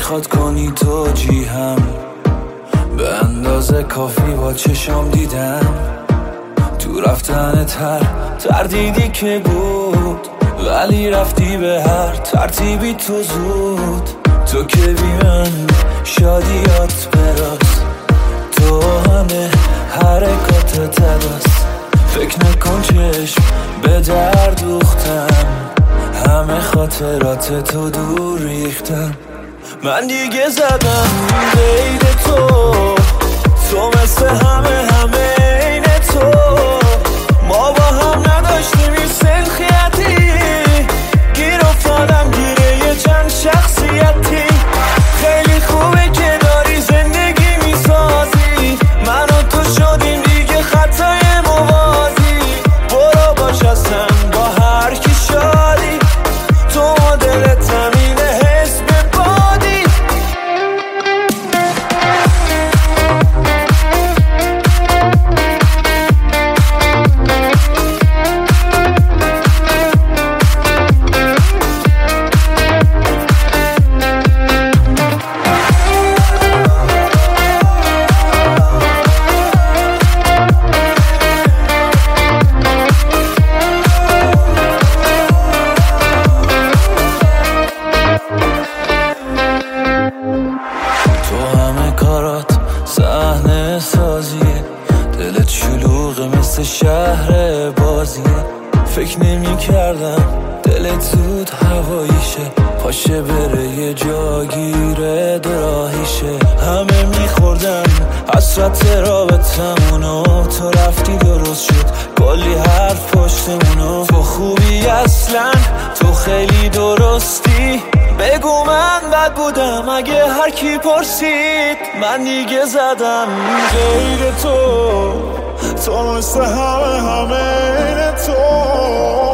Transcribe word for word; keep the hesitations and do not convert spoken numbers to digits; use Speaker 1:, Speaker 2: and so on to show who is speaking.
Speaker 1: میخواد کنی توجیهم، به اندازه کافی با چشم دیدم. تو رفتن تر تردیدی که بود، ولی رفتی به هر ترتیبی تو زود. تو که بی من شادیات براست، تو همه حرکات تباست. فکر نکن چشم به در دوختم، همه خاطرات تو دور ریختم. من دیگه زدم قید تو، تو مثل همه همه این تو. ما با هم نداشتیم این سلخیتی، گیر افتادم گیره یه چند شخصیتی. خیلی خوبه که داری زندگی میسازی، من و تو شدیم دیگه خطای موازی. برو باش اصلا با هر کی شادی، تو مدل تمین حس به بادی. تو همه کارات صحنه سازیه، دلت شلوغه مثل شهر بازیه. فکر نمی کردم دلت زود هواییشه، پاشه بره یه جا گیره دراهیشه. همه میخوردن حسرت رابطمونو، تو رفتی درست شد کلی حرف پشتمونو. تو خوبی اصلا، تو خیلی درستی، بگو من بد بودم اگه هر کی پرسید. من دیگه زدم غیر تو، تو مثل همه همه این تو.